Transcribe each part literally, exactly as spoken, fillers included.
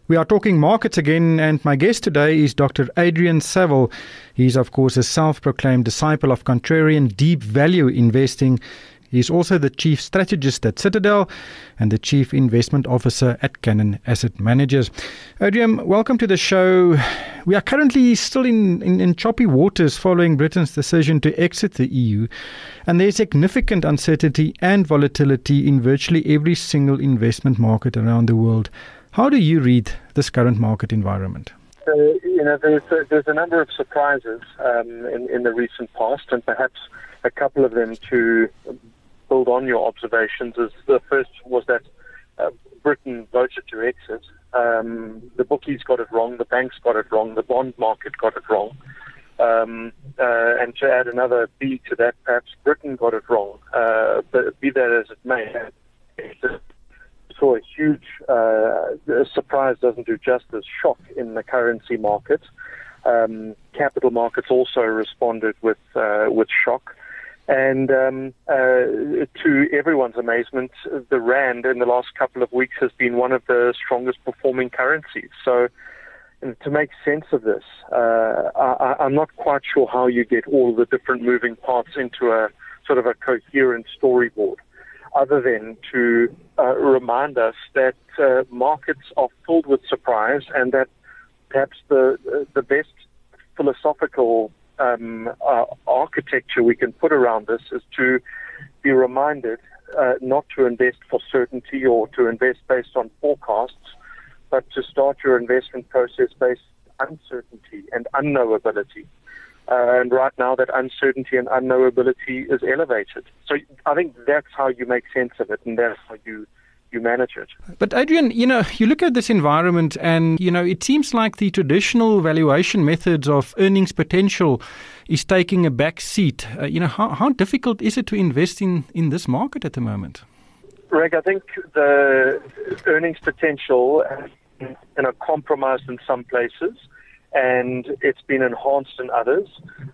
We are talking markets again, and my guest today is Doctor Adrian Saville. He's, of course, a self-proclaimed disciple of contrarian deep value investing. He's also the chief strategist at Citadel and the chief investment officer at Cannon Asset Managers. Adrian, welcome to the show. We are currently still in, in, in choppy waters following Britain's decision to exit the E U, and there's significant uncertainty and volatility in virtually every single investment market around the world. How do you read this current market environment? Uh, you know, there's a, there's a number of surprises um, in, in the recent past, and perhaps a couple of them to build on your observations. Is the first was that uh, Britain voted to exit. Um, the bookies got it wrong, the banks got it wrong, the bond market got it wrong. Um, uh, and to add another B to that, perhaps Britain got it wrong. Uh, but be that as it may, saw a huge uh, surprise doesn't do justice, shock in the currency market. Um, capital markets also responded with uh, with shock. And um, uh, to everyone's amazement, the rand in the last couple of weeks has been one of the strongest performing currencies. So to make sense of this, uh, I, I'm not quite sure how you get all the different moving parts into a sort of a coherent storyboard, other than to uh, remind us that uh, markets are filled with surprise, and that perhaps the the best philosophical um, uh, architecture we can put around this is to be reminded uh, not to invest for certainty or to invest based on forecasts, but to start your investment process based on uncertainty and unknowability. Uh, and right now, that uncertainty and unknowability is elevated. So I think that's how you make sense of it, and that's how you, you manage it. But Adrian, you know, you look at this environment and, you know, it seems like the traditional valuation methods of earnings potential is taking a back seat. Uh, you know, how, how difficult is it to invest in, in this market at the moment? Greg, I think the earnings potential has been, you know, compromised in some places, and it's been enhanced in others.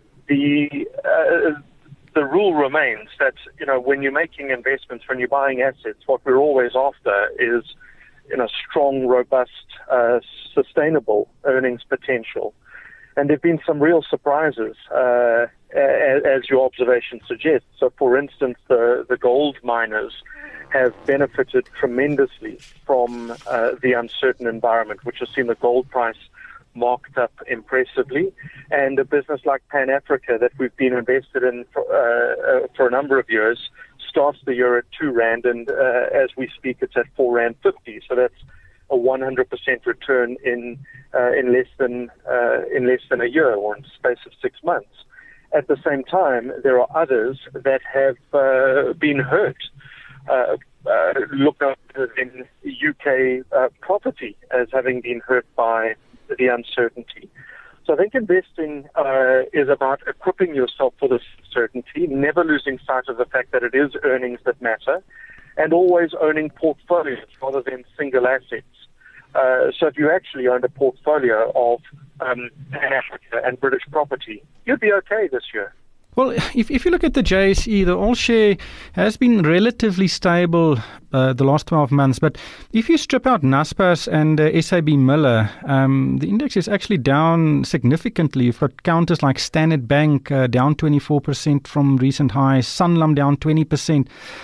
The uh, the rule remains that, you know, when you're making investments, when you're buying assets, what we're always after is, you know, strong, robust, uh, sustainable earnings potential. And there have been some real surprises, uh, as, as your observation suggests. So, for instance, the, the gold miners have benefited tremendously from uh, the uncertain environment, which has seen the gold price marked up impressively, and a business like Pan Africa that we've been invested in for, uh, uh, for a number of years starts the year at two rand, and uh, as we speak, it's at four rand fifty. So that's a one hundred percent return in uh, in less than uh, in less than a year, or in the space of six months. At the same time, there are others that have uh, been hurt. Uh, uh, look at in U K uh, property as having been hurt by the uncertainty. So I think investing uh, is about equipping yourself for this certainty, never losing sight of the fact that it is earnings that matter, and always owning portfolios rather than single assets. Uh, so if you actually owned a portfolio of um, Pan Africa and British property, you'd be okay this year. Well, if if you look at the J S E, the all share has been relatively stable uh, the last twelve months. But if you strip out Naspers and uh, S A B Miller, um, the index is actually down significantly. You've got counters like Standard Bank uh, down twenty-four percent from recent highs, Sanlam down twenty percent,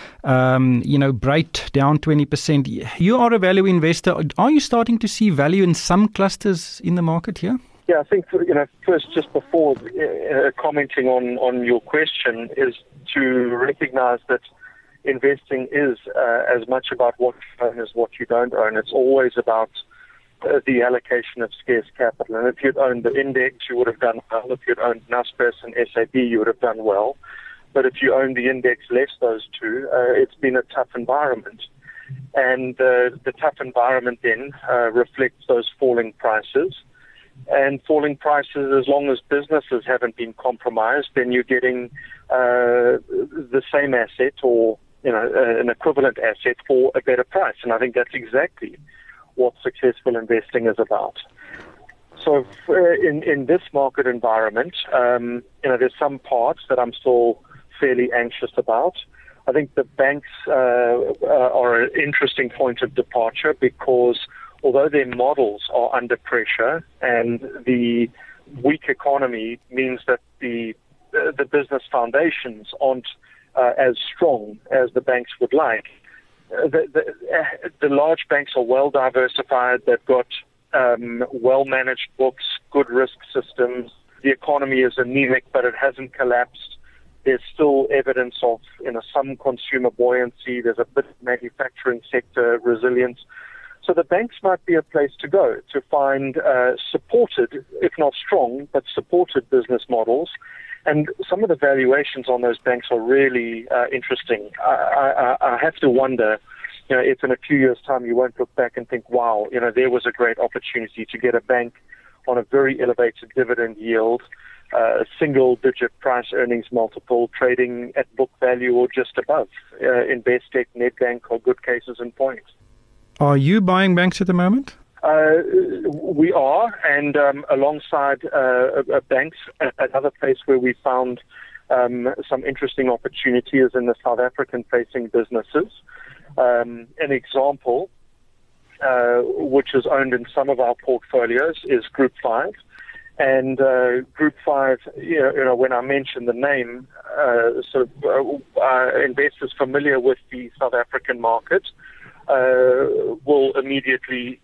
um, you know, Bright down twenty percent. You are a value investor. Are you starting to see value in some clusters in the market here? Yeah, I think, you know, first, just before uh, commenting on, on your question, is to recognize that investing is uh, as much about what you own as what you don't own. It's always about uh, the allocation of scarce capital. And if you'd owned the index, you would have done well. If you'd owned Naspers and S A B, you would have done well. But if you own the index less those two, uh, it's been a tough environment. And uh, the tough environment then uh, reflects those falling prices. And falling prices, as long as businesses haven't been compromised, then you're getting uh, the same asset or, you know, uh, an equivalent asset for a better price. And I think that's exactly what successful investing is about. So uh, in, in this market environment, um, you know, there's some parts that I'm still fairly anxious about. I think the banks uh, are an interesting point of departure because although their models are under pressure and the weak economy means that the uh, the business foundations aren't uh, as strong as the banks would like, uh, the, the, uh, the large banks are well diversified. They've got um, well-managed books, good risk systems. The economy is anemic, but it hasn't collapsed. There's still evidence of, you know, some consumer buoyancy. There's a bit of manufacturing sector resilience. So the banks might be a place to go to find uh, supported, if not strong, but supported business models. And some of the valuations on those banks are really uh, interesting. I, I, I have to wonder, you know, if in a few years' time you won't look back and think, wow, you know, there was a great opportunity to get a bank on a very elevated dividend yield, uh, single-digit price earnings multiple, trading at book value or just above. Uh, Investec, Nedbank are good cases in point. Are you buying banks at the moment? Uh, we are, and um, alongside uh, uh, banks, another place where we found um, some interesting opportunities in the South African-facing businesses. Um, an example, uh, which is owned in some of our portfolios, is Group five. And uh, Group five, you know, you know, when I mention the name, uh, sort of uh, uh, investors familiar with the South African market uh, will immediately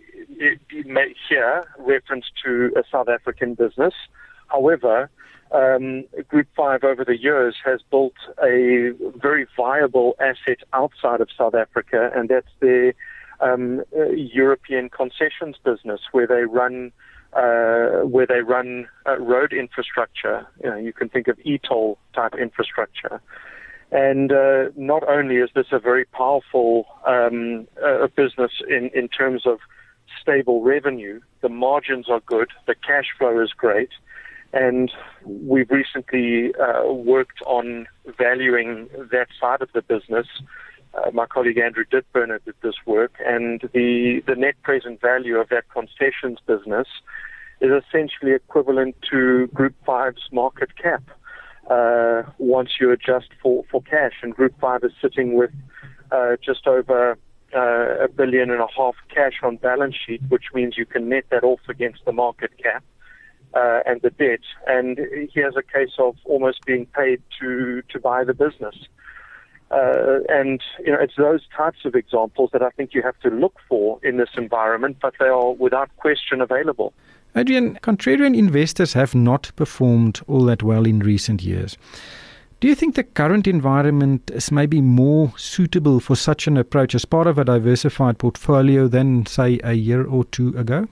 hear reference to a South African business. However, um, Group five over the years has built a very viable asset outside of South Africa, and that's their um, uh, European concessions business, where they run uh, where they run uh, road infrastructure. You know, you can think of e-toll type infrastructure. And uh, not only is this a very powerful um, uh, business in, in terms of stable revenue, the margins are good, the cash flow is great, and we've recently uh, worked on valuing that side of the business. Uh, my colleague Andrew Ditburner did this work, and the, the net present value of that concessions business is essentially equivalent to Group five's market cap. Uh, once you adjust for, for cash, and Group five is sitting with uh, just over uh, a billion and a half cash on balance sheet, which means you can net that off against the market cap uh, and the debt. And here's a case of almost being paid to, to buy the business. Uh, and, you know, it's those types of examples that I think you have to look for in this environment, but they are without question available. Adrian, contrarian investors have not performed all that well in recent years. Do you think the current environment is maybe more suitable for such an approach as part of a diversified portfolio than, say, a year or two ago?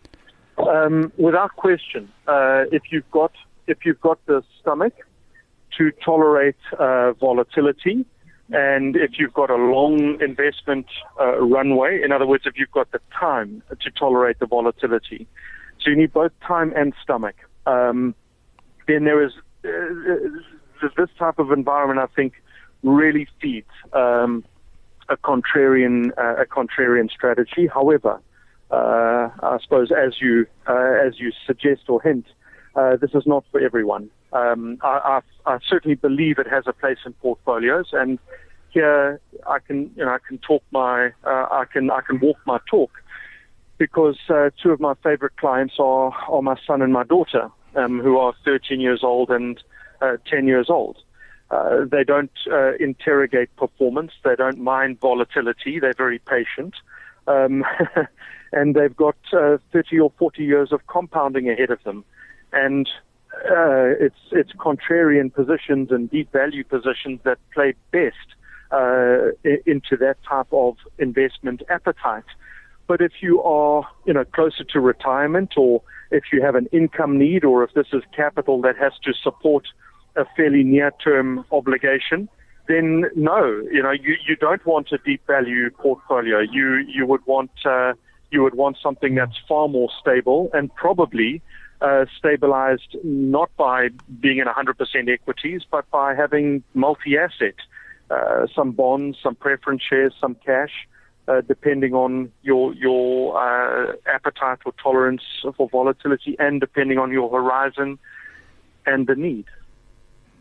Um, without question. Uh, if you've got if you've got the stomach to tolerate uh, volatility, and if you've got a long investment uh, runway, in other words, if you've got the time to tolerate the volatility, so you need both time and stomach. Um, then there is uh, this type of environment, I think, really feeds um, a contrarian uh, a contrarian strategy. However, uh, I suppose as you uh, as you suggest or hint, uh, this is not for everyone. Um, I, I, I certainly believe it has a place in portfolios, and here I can you know I can talk my uh, I can I can walk my talk. Because uh, two of my favorite clients are, are my son and my daughter, um, who are thirteen years old and uh, ten years old. Uh, they don't uh, interrogate performance. They don't mind volatility. They're very patient. Um, and they've got uh, thirty or forty years of compounding ahead of them. And uh, it's, it's contrarian positions and deep value positions that play best uh, into that type of investment appetite. But if you are, you know, closer to retirement, or if you have an income need, or if this is capital that has to support a fairly near-term obligation, then no, you know, you, you don't want a deep value portfolio. You you would want uh, you would want something that's far more stable, and probably uh, stabilized not by being in one hundred percent equities, but by having multi-asset, uh, some bonds, some preference shares, some cash. Uh, depending on your your uh, appetite or tolerance for volatility, and depending on your horizon and the need.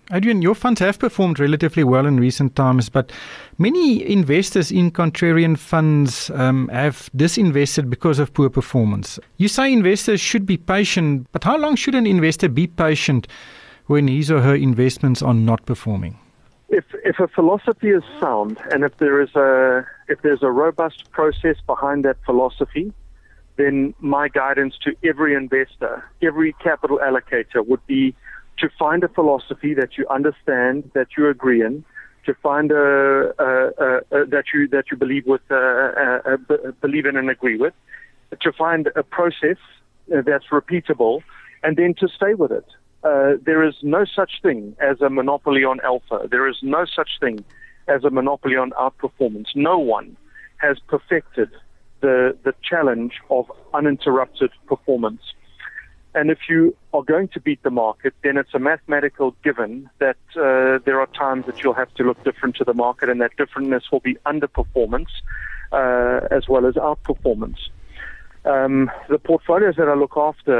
Adrian, your funds have performed relatively well in recent times, but many investors in contrarian funds um, have disinvested because of poor performance. You say investors should be patient, but how long should an investor be patient when his or her investments are not performing? If if a philosophy is sound, and if there is a if there's a robust process behind that philosophy, then my guidance to every investor, every capital allocator would be to find a philosophy that you understand, that you agree in, to find a, a, a, a that you that you believe with, uh, a, a, believe in and agree with, to find a process that's repeatable, and then to stay with it. Uh, there is no such thing as a monopoly on alpha. There is no such thing as a monopoly on outperformance. No one has perfected the the challenge of uninterrupted performance. And if you are going to beat the market, then it's a mathematical given that uh, there are times that you'll have to look different to the market, and that differentness will be underperformance uh, as well as outperformance. Um, the portfolios that I look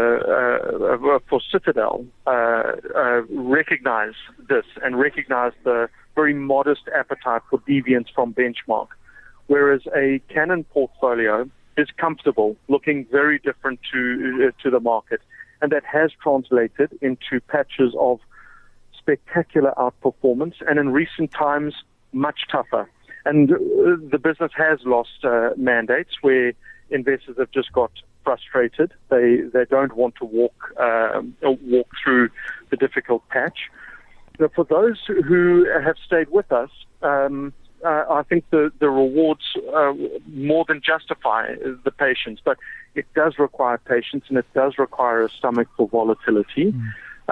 after uh, for Citadel uh, uh, recognize this and recognize the very modest appetite for deviance from benchmark, whereas a Canon portfolio is comfortable looking very different to uh, to the market. And that has translated into patches of spectacular outperformance, and in recent times, much tougher. And uh, the business has lost uh, mandates where investors have just got frustrated. They they don't want to walk uh, walk through the difficult patch. But for those who have stayed with us, um, uh, I think the the rewards uh, more than justify the patience, but it does require patience, and it does require a stomach for volatility. Mm.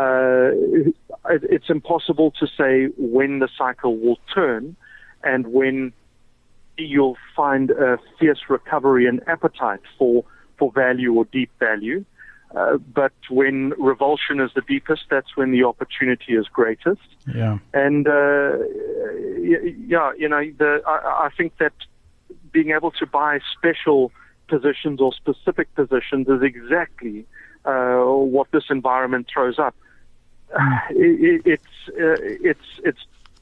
Uh, it, it's impossible to say when the cycle will turn and when you'll find a fierce recovery and appetite for, for value or deep value. Uh, but when revulsion is the deepest, that's when the opportunity is greatest. Yeah. And, uh, yeah, you know, the, I, I think that being able to buy special positions or specific positions is exactly uh, what this environment throws up. Uh, it, it's uh, it's it's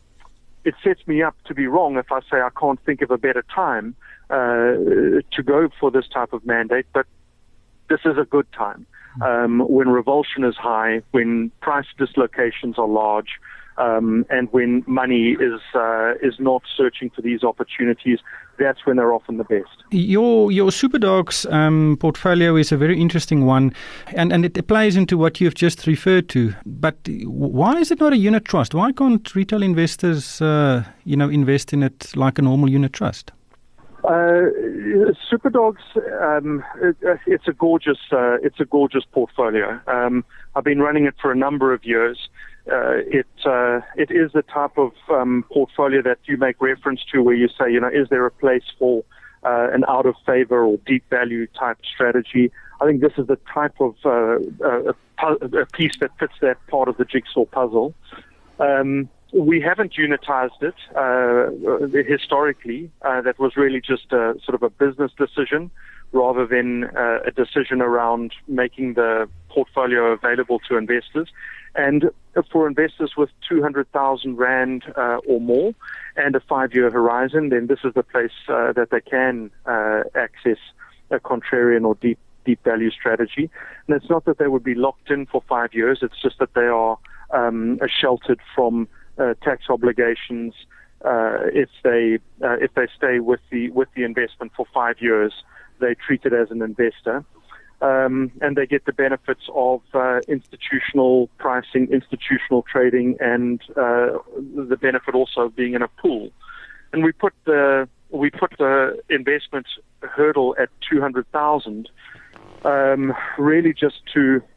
it sets me up to be wrong if I say I can't think of a better time uh, to go for this type of mandate, but this is a good time. Um, when revulsion is high, when price dislocations are large, um, and when money is uh, is not searching for these opportunities, that's when they're often the best. Your your Superdogs um, portfolio is a very interesting one, and, and it plays into what you've just referred to. But why is it not a unit trust? Why can't retail investors, uh, you know, invest in it like a normal unit trust? Uh, Superdogs, um, it, it's a gorgeous, uh, it's a gorgeous portfolio. Um, I've been running it for a number of years. Uh, it, uh, it is the type of um, portfolio that you make reference to, where you say, you know, is there a place for uh, an out of favor or deep value type strategy? I think this is the type of uh, a, a piece that fits that part of the jigsaw puzzle. Um, We haven't unitized it uh, historically. Uh, that was really just a sort of a business decision rather than uh, a decision around making the portfolio available to investors. And for investors with two hundred thousand rand uh, or more and a five-year horizon, then this is the place uh, that they can uh, access a contrarian or deep deep value strategy. And it's not that they would be locked in for five years. It's just that they are um, sheltered from Uh, tax obligations uh, if they uh, if they stay with the with the investment for five years. They treat it as an investor, um, and they get the benefits of uh, institutional pricing, institutional trading, and uh, the benefit also of being in a pool. And we put the we put the investment hurdle at two hundred thousand, um, really just to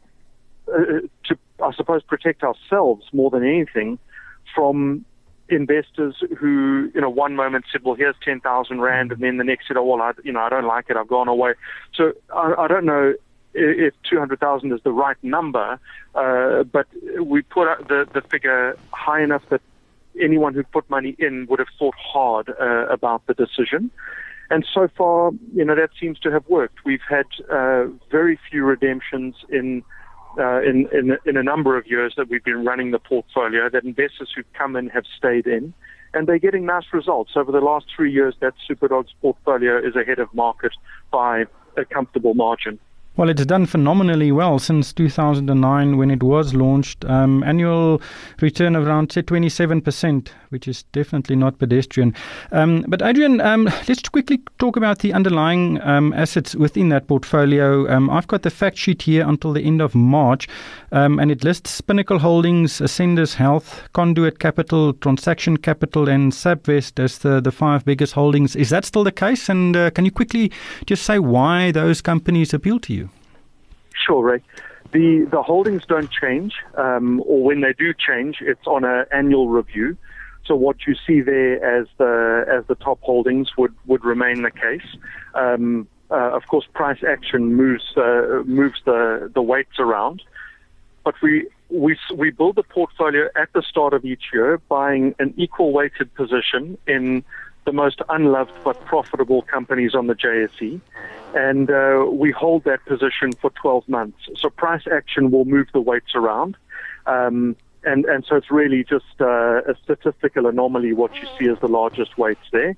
uh, to I suppose protect ourselves more than anything from investors who, you know, one moment said, well, here's ten thousand rand, and then the next said, oh, well, I, you know, I don't like it, I've gone away. So I, I don't know if two hundred thousand is the right number, uh, but we put the, the figure high enough that anyone who put money in would have thought hard uh, about the decision. And so far, you know, that seems to have worked. We've had uh, very few redemptions in uh, in, in in a number of years that we've been running the portfolio that investors who've come in have stayed in, and they're getting nice results. Over the last three years, that SuperDogs portfolio is ahead of market by a comfortable margin. Well, it's done phenomenally well since two thousand nine when it was launched. Um, annual return of around, say, twenty-seven percent, which is definitely not pedestrian. Um, but Adrian, um, let's quickly talk about the underlying um, assets within that portfolio. Um, I've got the fact sheet here until the end of March, um, and it lists Pinnacle Holdings, Ascendus Health, Conduit Capital, Transaction Capital, and Sabvest as the, the five biggest holdings. Is that still the case? And uh, can you quickly just say why those companies appeal to you? Sure, Ray. The the holdings don't change, um, or when they do change, it's on an annual review. So what you see there as the as the top holdings would, would remain the case. Um, uh, of course, price action moves uh, moves the, the weights around, but we we we build the portfolio at the start of each year, buying an equal weighted position in the most unloved but profitable companies on the J S E. And uh, we hold that position for twelve months. So price action will move the weights around. Um, and, and so it's really just uh, a statistical anomaly what you see as the largest weights there.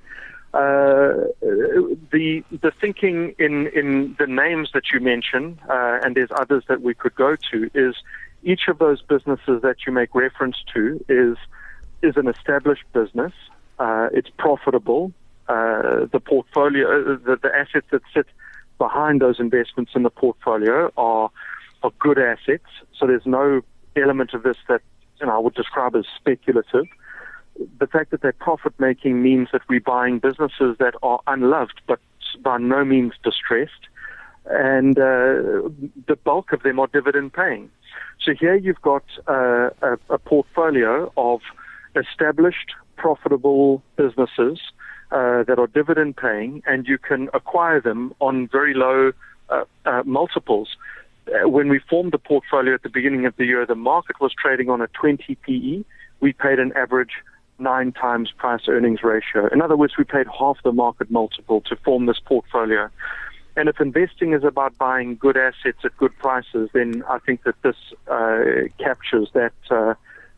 Uh, the the thinking in, in the names that you mention, uh, and there's others that we could go to, is each of those businesses that you make reference to is is an established business. Uh, it's profitable. Uh, the portfolio, the, the assets that sit behind those investments in the portfolio are are good assets. So there's no element of this that you know I would describe as speculative. The fact that they're profit making means that we're buying businesses that are unloved but by no means distressed, and uh, the bulk of them are dividend paying. So here you've got uh, a, a portfolio of established, profitable businesses uh, that are dividend paying, and you can acquire them on very low uh, uh, multiples. Uh, when we formed the portfolio at the beginning of the year, the market was trading on a twenty P E. We paid an average nine times price earnings ratio. In other words, we paid half the market multiple to form this portfolio. And if investing is about buying good assets at good prices, then I think that this uh, captures that uh,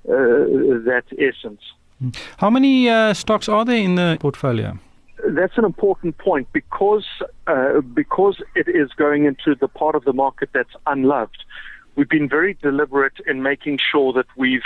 uh, that essence. How many uh, stocks are there in the portfolio? That's an important point because uh, because it is going into the part of the market that's unloved. We've been very deliberate in making sure that we've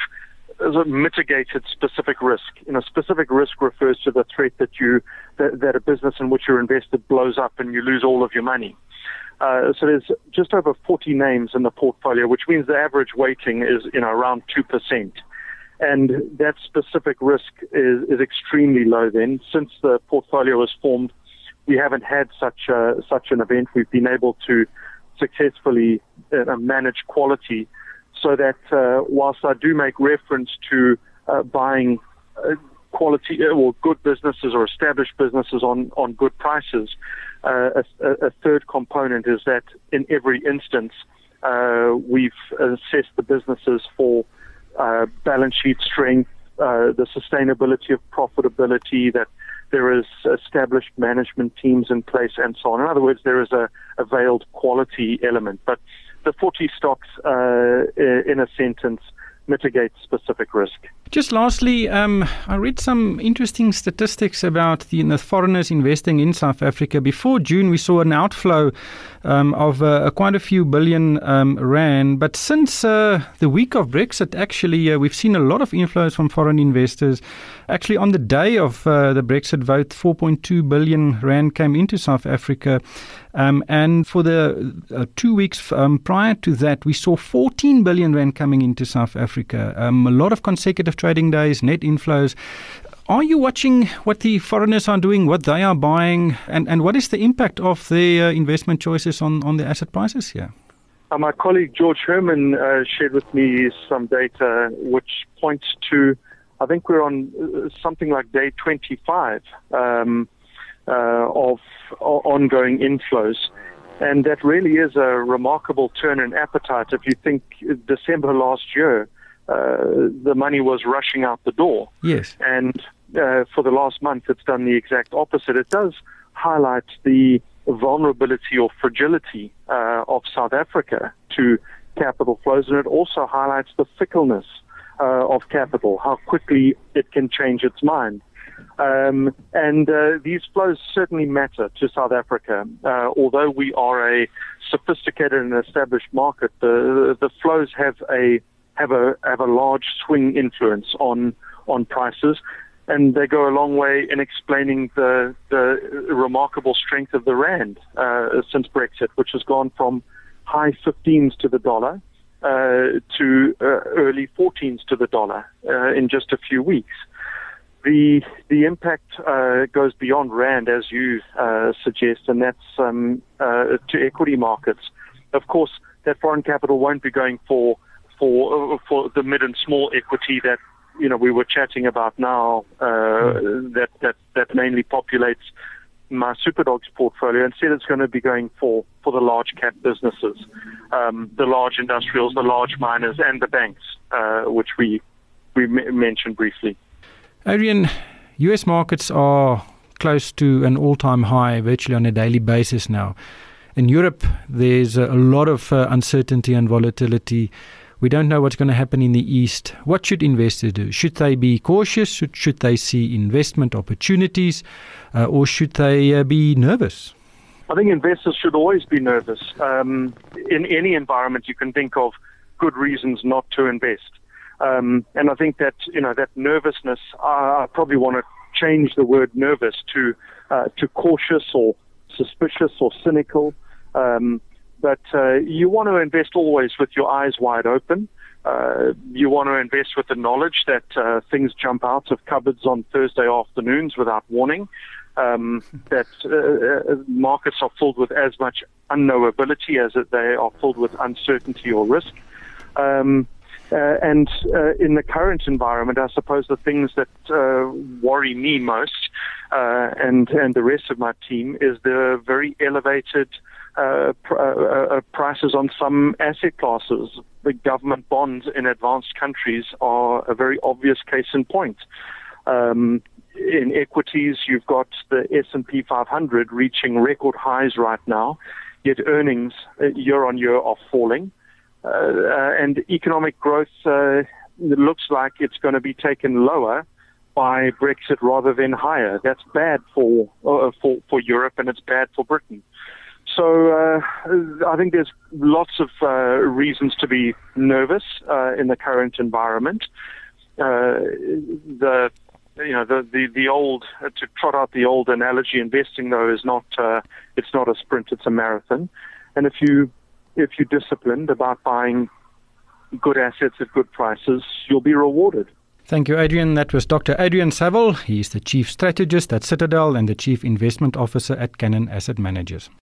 mitigated specific risk. You know, specific risk refers to the threat that you that, that a business in which you're invested blows up and you lose all of your money. Uh, so there's just over forty names in the portfolio, which means the average weighting is you know around two percent. And that specific risk is, is extremely low then. Since the portfolio was formed, we haven't had such a, such an event. We've been able to successfully uh, manage quality so that uh, whilst I do make reference to uh, buying uh, quality or good businesses or established businesses on, on good prices, uh, a, a third component is that in every instance, uh, we've assessed the businesses for Uh, balance sheet strength, uh, the sustainability of profitability, that there is established management teams in place, and so on. In other words, there is a, a veiled quality element. But the forty stocks, uh, in a sentence, mitigate specific risk. Just lastly, um, I read some interesting statistics about the, the foreigners investing in South Africa. Before June, we saw an outflow um, of uh, quite a few billion um, rand. But since uh, the week of Brexit, actually, uh, we've seen a lot of inflows from foreign investors. Actually, on the day of uh, the Brexit vote, four point two billion rand came into South Africa. Um, and for the uh, two weeks um, prior to that, we saw fourteen billion rand coming into South Africa. Um, a lot of consecutive trading days, net inflows. Are you watching what the foreigners are doing, what they are buying, and, and what is the impact of their uh, investment choices on, on the asset prices here? Uh, my colleague George Herman uh, shared with me some data which points to, I think we're on uh, something like day twenty-five um, uh, of o- ongoing inflows. And that really is a remarkable turn in appetite. If you think December last year, uh, the money was rushing out the door. Yes. And uh, for the last month, it's done the exact opposite. It does highlight the vulnerability or fragility uh, of South Africa to capital flows, and it also highlights the fickleness uh, of capital, how quickly it can change its mind. Um, and uh, these flows certainly matter to South Africa. Uh, although we are a sophisticated and established market, the the flows have a have a have a large swing influence on on prices, and they go a long way in explaining the the remarkable strength of the rand uh, since Brexit, which has gone from high fifteens to the dollar uh, to uh, early fourteens to the dollar uh, in just a few weeks. The the impact uh, goes beyond rand, as you uh, suggest, and that's um, uh, to equity markets. Of course, that foreign capital won't be going for for for the mid and small equity that you know we were chatting about now. Uh, that that that mainly populates my Superdogs portfolio. Instead, it's going to be going for for the large cap businesses, um, the large industrials, the large miners, and the banks, uh, which we we m- mentioned briefly. Adrian, U S markets are close to an all-time high virtually on a daily basis now. In Europe, there's a lot of uh, uncertainty and volatility. We don't know what's going to happen in the East. What should investors do? Should they be cautious? Should, should they see investment opportunities? Uh, or should they uh, be nervous? I think investors should always be nervous. Um, in any environment, you can think of good reasons not to invest. Um, and I think that, you know, that nervousness, uh, I probably want to change the word nervous to uh, to cautious or suspicious or cynical. Um, but uh, you want to invest always with your eyes wide open. Uh, you want to invest with the knowledge that uh, things jump out of cupboards on Thursday afternoons without warning, um, that uh, markets are filled with as much unknowability as they are filled with uncertainty or risk. Um, Uh, and uh, in the current environment, I suppose the things that uh, worry me most uh, and and the rest of my team is the very elevated uh, pr- uh, uh, prices on some asset classes. The government bonds in advanced countries are a very obvious case in point. Um, in equities, you've got the S and P five hundred reaching record highs right now, yet earnings uh, year on year are falling. Uh, uh, and economic growth uh, looks like it's going to be taken lower by Brexit rather than higher. That's bad for uh, for for Europe, and it's bad for Britain. So uh, I think there's lots of uh, reasons to be nervous uh, in the current environment. Uh, the you know the the, the old uh, to trot out the old analogy, investing though is not uh, it's not a sprint, it's a marathon. And if you If you're disciplined about buying good assets at good prices, you'll be rewarded. Thank you, Adrian. That was Doctor Adrian Saville. He is the Chief Strategist at Citadel and the Chief Investment Officer at Cannon Asset Managers.